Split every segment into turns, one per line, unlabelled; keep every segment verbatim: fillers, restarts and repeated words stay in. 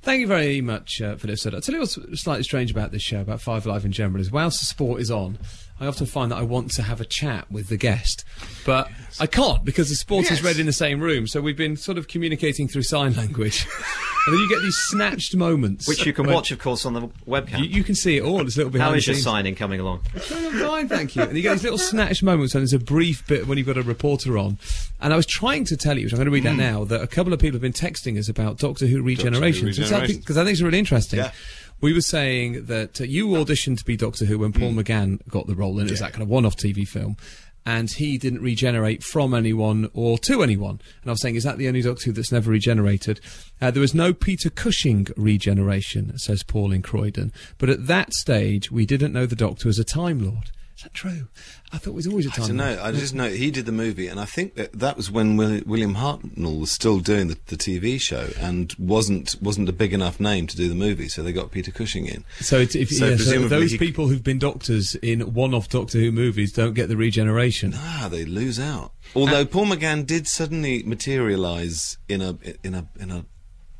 Thank you very much uh, for this. I'll tell you what's slightly strange about this show, about Five Live in general, is whilst the sport is on, I often find that I want to have a chat with the guest, but yes. I can't because the sport yes. is read in the same room, so we've been sort of communicating through sign language. And then you get these snatched moments.
Which you can watch, of course, on the webcam.
You, you can see it all. It's a little behind
How is
the
your
scenes.
signing coming along?
It's going fine, thank you. And you get these little snatched moments, and there's a brief bit when you've got a reporter on. And I was trying to tell you, which I'm going to read mm. out now, that a couple of people have been texting us about Doctor Who Regeneration. Because I, think, I think it's really interesting. Yeah. We were saying that uh, you auditioned to be Doctor Who when Paul mm. McGann got the role, and it was yeah. that kind of one-off T V film. And he didn't regenerate from anyone or to anyone. And I was saying, is that the only Doctor Who that's never regenerated? Uh, there was no Peter Cushing regeneration, says Paul in Croydon. But at that stage, we didn't know the Doctor was a Time Lord. Is that true? I thought it was always a Time Lord.
I don't know. I just know he did the movie, and I think that that was when Will, William Hartnell was still doing the, the T V show and wasn't wasn't a big enough name to do the movie, so they got Peter Cushing in.
So, it's, if, so, yeah, so those people who've been doctors in one-off Doctor Who movies don't get the regeneration.
Ah, they lose out. Although Paul McGann did suddenly materialise in a in a in a.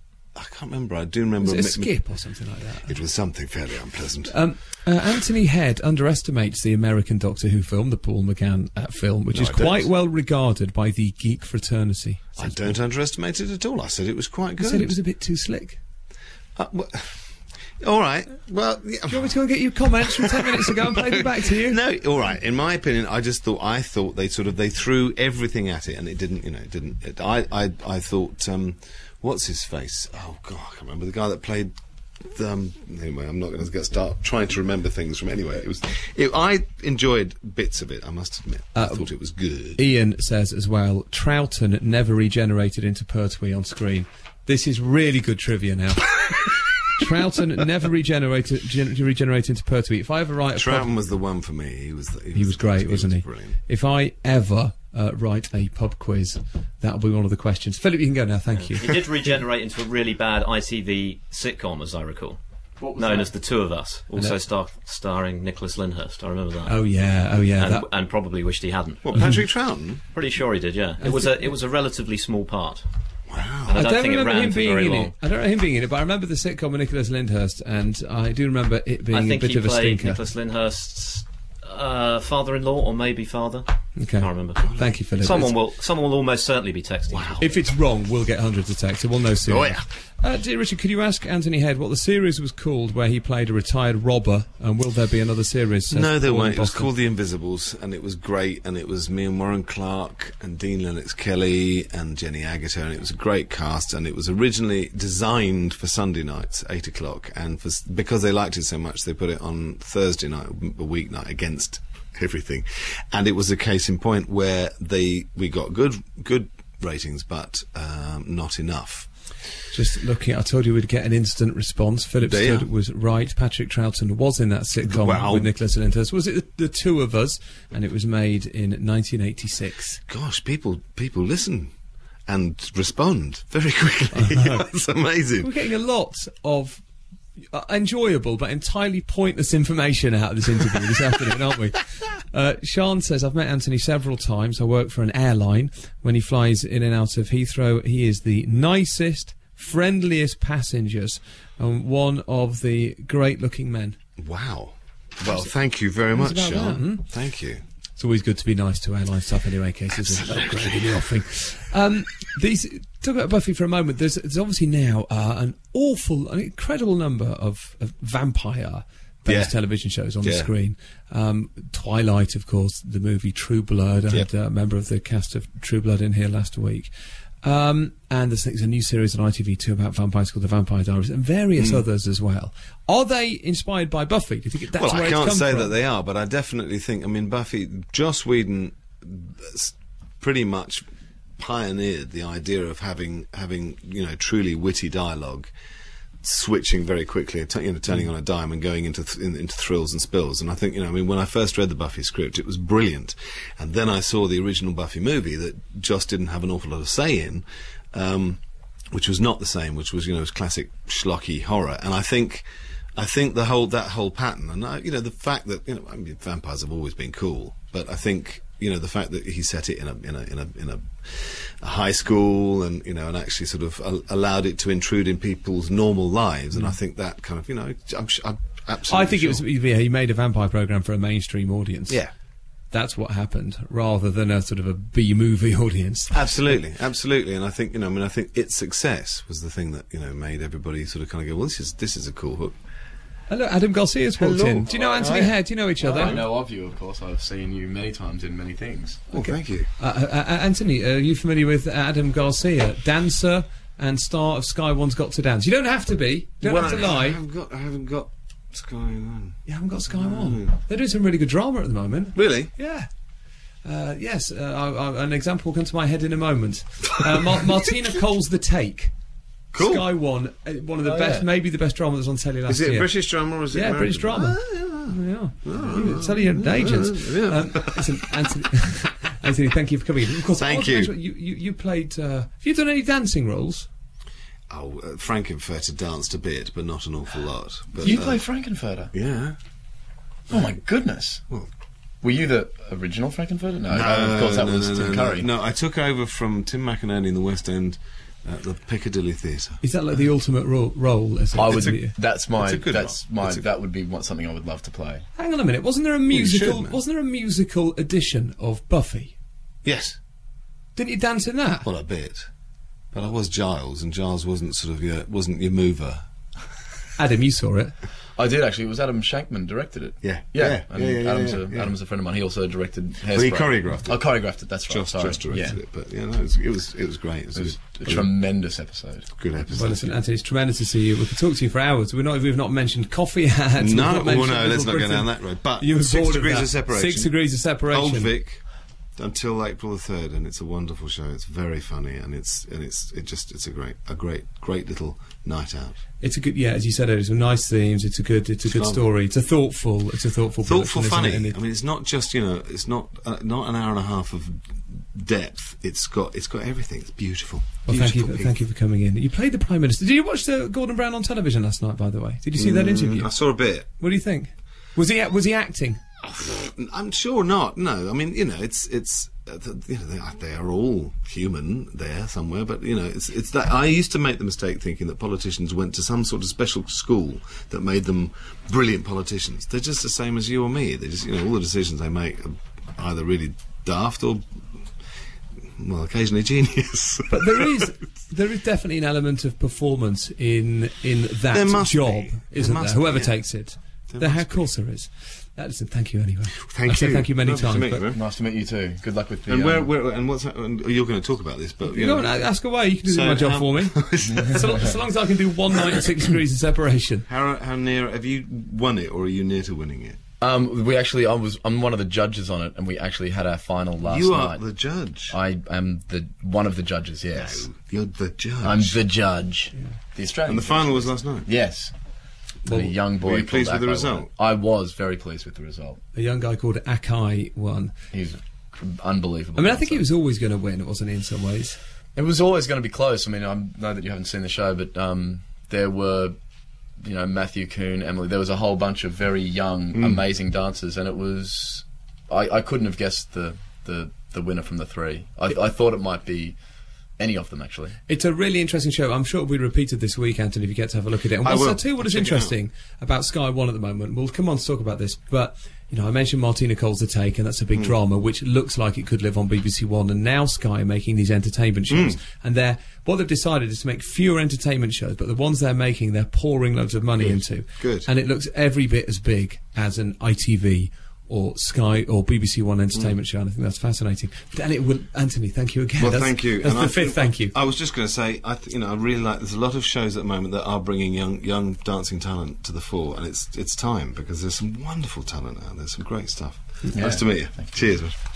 I can't remember. I do remember.
Was it a skip or something like that?
It was something fairly unpleasant.
Um, uh, Anthony Head underestimates the American Doctor Who film, the Paul McGann uh, film, which no, is I quite don't. well regarded by the geek fraternity.
I don't Paul. underestimate it at all. I said it was quite good.
I said it was a bit too slick.
Uh, well, all right. Well, yeah.
Do you want me to go and get you comments from ten minutes ago and play them back to you?
No. All right. In my opinion, I just thought I thought they sort of they threw everything at it, and it didn't. You know, it didn't. It, I I I thought. Um, What's his face? Oh, God, I can't remember. The guy that played... Um, anyway, I'm not going to start trying to remember things from... Anyway, it was... It, I enjoyed bits of it, I must admit. Uh, I thought it was good.
Ian says as well, Troughton never regenerated into Pertwee on screen. This is really good trivia now. Troughton never regenerated regenerated into Pertwee. If I ever write... a
Troughton was the one for me. He was, the, he
he was,
was
great,
he
wasn't
was
he?
Brilliant.
If I ever... Uh, write a pub quiz. That'll be one of the questions. Philip, you can go now, thank you.
He did regenerate into a really bad I T V sitcom, as I recall, known that? as The Two of Us, also star starring Nicholas Lyndhurst. I remember that.
Oh yeah, oh yeah,
and,
that...
and probably wished he hadn't.
What, Patrick Troughton?
Pretty sure he did. Yeah, it was a it was a relatively small part.
Wow.
And I don't,
I don't
think
remember
it ran
him being
very
in
long.
it. I don't remember him being in it, but I remember the sitcom with Nicholas Lyndhurst, and I do remember it being
I think
a bit
he
of a
played
stinker.
Nicholas Lyndhurst's uh, father-in-law, or maybe father.
Okay.
I can't remember.
Thank you, Philip.
Someone will, someone will almost certainly be texting.
Wow.
If it's wrong, we'll get hundreds of texts. We'll know soon.
Oh, yeah.
Uh, dear Richard, could you ask Anthony Head what the series was called where he played a retired robber, and will there be another series?
No, there won't. It was called The Invisibles, and it was great, and it was me and Warren Clark and Dean Lennox-Kelly and Jenny Agutter, and it was a great cast, and it was originally designed for Sunday nights, eight o'clock, and for, because they liked it so much, they put it on Thursday night, a weeknight, against everything. And it was a case in point where they we got good good ratings, but um, not enough.
Just looking, I told you we'd get an instant response. Philip Stood was right. Patrick Troughton was in that sitcom wow. with Nicholas Lyndhurst. Was it the, the Two of Us? And it was made in nineteen eighty-six.
Gosh, people people listen and respond very quickly. That's amazing.
We're getting a lot of uh, enjoyable but entirely pointless information out of this interview this afternoon, aren't we? Uh, Sean says, I've met Anthony several times. I work for an airline. When he flies in and out of Heathrow, he is the nicest, friendliest passengers and one of the great-looking men.
Wow. Well, thank you very much, Sean. That, hmm? Thank you.
It's always good to be nice to airline staff anyway, in case there's an upgrade in the offering. Um, these, talk about Buffy for a moment. There's, there's obviously now uh, an awful, an incredible number of, of vampire yeah. television shows on yeah. the screen. Um, Twilight, of course, the movie True Blood. I yep. had a member of the cast of True Blood in here last week. Um, and there's, there's a new series on I T V two about vampires called The Vampire Diaries, and various mm. others as well. Are they inspired by Buffy? Do you think that's
well,
where
I
it's
can't
come
say
from?
that they are, but I definitely think, I mean, Buffy, Joss Whedon pretty much pioneered the idea of having, having you know, truly witty dialogue, switching very quickly, t you know, turning mm. on a dime and going into th in, into thrills and spills. And I think, you know, I mean, when I first read the Buffy script, it was brilliant. And then I saw the original Buffy movie that Joss didn't have an awful lot of say in, um, which was not the same, which was, you know, was classic schlocky horror. And I think, I think the whole, that whole pattern, and I, you know, the fact that, you know, I mean, vampires have always been cool, but I think you know, the fact that he set it in a in a in a, in a, a high school, and you know, and actually sort of uh, allowed it to intrude in people's normal lives, mm. and I think that kind of, you know, I'm, I'm absolutely.
I think
sure.
it was yeah, he made a vampire program for a mainstream audience.
Yeah.
That's what happened, rather than a sort of a B-movie audience.
Absolutely, absolutely, and I think you know, I mean, I think its success was the thing that you know made everybody sort of kind of go, well, this is this is a cool hook.
Hello, Adam Garcia's walked
Hello.
in. Do you know Anthony Hare? Do you know each other?
I know of you, of course. I've seen you many times in many things.
Oh, okay. Thank you,
uh, uh, uh, Anthony. Are you familiar with Adam Garcia, dancer and star of Sky One's Got to Dance? You don't have to be. You don't
well,
have to lie.
I haven't got. I haven't got Sky One.
You haven't got Sky
no.
One. They're doing some really good drama at the moment.
Really?
Yeah. Uh, yes, uh, I, I, an example will come to my head in a moment. Uh, Mar Martina Cole's The Take.
Cool.
Sky One, uh, one of the oh, best, yeah. maybe the best drama that was on telly last
year. Is it
year.
a British drama or is it
Yeah,
American?
British drama.
Ah, yeah.
yeah.
Oh,
yeah. Tell your agents.
Yeah.
Um, listen, Anthony, Anthony, thank you for coming in. Of course,
thank you.
you. You, you played, uh, have you done any dancing roles?
Oh, uh, Frankenfurter danced a bit, but not an awful lot. But,
you
uh,
play Frankenfurter?
Yeah.
Oh my goodness.
Well,
were you the original Frankenfurter? No,
no
oh, of course that
no,
was
no,
Tim
no,
Curry.
No. no, I took over from Tim McInerney in the West End at the Piccadilly Theatre.
Is that like the ultimate ro role? Is it?
I would.
A,
that's my. That's
role.
my.
A,
that would be what, something I would love to play.
Hang on a minute. Wasn't there a musical?
Should,
wasn't there a musical edition of Buffy?
Yes.
Didn't you dance in that?
Well, a bit. But I was Giles, and Giles wasn't sort of your wasn't your mover.
Adam, you saw it.
I did actually. It was Adam Shankman directed it.
Yeah,
yeah.
yeah,
and
yeah, yeah,
Adam's,
yeah,
a,
yeah.
Adam's a friend of mine. He also directed Hairspray.
Well, he choreographed it.
I choreographed it. That's right.
Just,
Sorry.
just directed
yeah.
it, but yeah, no, it was it was, it was great. It was,
it was
a,
a tremendous episode.
Good episode.
Well, listen, Anthony, it's tremendous to see you. We could talk to you for hours. We're not. We've not mentioned coffee ads.
No, well, no, let's not go down that road. But
you were
six degrees
of,
of separation.
Six degrees of separation.
Old Vic. Until April the third, and it's a wonderful show. It's very funny, and it's and it's it just it's a great a great great little night out.
It's a good yeah, as you said, there's some nice themes. It's a good it's a good story. It's a thoughtful it's a thoughtful
thoughtful funny.
It?
I mean, it's not just you know it's not uh, not an hour and a half of depth. It's got it's got everything. It's beautiful.
Well,
beautiful
thank you for, thank you for coming in. You played the Prime Minister. Did you watch the Gordon Brown on television last night? By the way, did you see mm, that interview?
I saw a bit.
What do you think? Was he was he acting?
I'm sure not. No, I mean you know it's it's. You know, they are, they are all human there somewhere, but you know, it's it's that I used to make the mistake thinking that politicians went to some sort of special school that made them brilliant politicians. They're just the same as you or me. They just, you know, all the decisions they make are either really daft or, well, occasionally genius.
But there is there is definitely an element of performance in in that
there must
job,
be.
isn't there?
there?
Whoever
yeah.
takes it, there, there of course there is. Uh, listen, thank you anyway.
Thank
I've
you.
said thank you many
nice
times.
To meet
but
you,
nice to meet you too. Good luck with the.
And where,
um,
where and what's that, and you're going to talk about this, but you,
you
know,
don't ask away. You can do
so
my job
how,
for me. so, so long as I can do one night and six degrees of separation.
How how near have you won it, or are you near to winning it?
Um, we actually, I was, I'm one of the judges on it, and we actually had our final last night.
You are night. the judge.
I am the one of the judges. Yes,
no, you're the judge.
I'm the judge. Yeah. The Australian.
And the
judge.
final was last night.
Yes. Well, a young boy.
Were you pleased with the result?
I was very pleased with the result.
A young guy called Akai won.
He's unbelievable.
I mean, I think he was always going to win, wasn't he? In some ways,
it was always going to be close. I mean, I know that you haven't seen the show, but um, there were. You know, Matthew Kuhn, Emily, there was a whole bunch of very young, mm. amazing dancers, and it was... I, I couldn't have guessed the, the, the winner from the three. I, I thought it might be any of them, actually.
It's a really interesting show. I'm sure it'll be repeated this week, Anthony, if you get to have a look at it. And
I
also,
will.
too, what
I'll
is interesting about Sky One at the moment, we'll come on to talk about this, but... You know, I mentioned Martina Cole's The Take, and that's a big mm. drama, which looks like it could live on B B C One, and now Sky are making these entertainment shows. Mm. And they're, what they've decided is to make fewer entertainment shows, but the ones they're making, they're pouring loads of money
Good.
into.
Good.
And it looks every bit as big as an I T V or Sky or B B C One entertainment mm. show, and I think that's fascinating. But, and it will, Anthony, thank you again.
Well,
that's,
thank you.
That's
and
the
I
fifth thank you.
I was just going to say, I th you know, I really like. There's a lot of shows at the moment that are bringing young, young dancing talent to the fore, and it's it's time because there's some wonderful talent out there. There's some great stuff. Yeah. Nice to meet you. Cheers, man.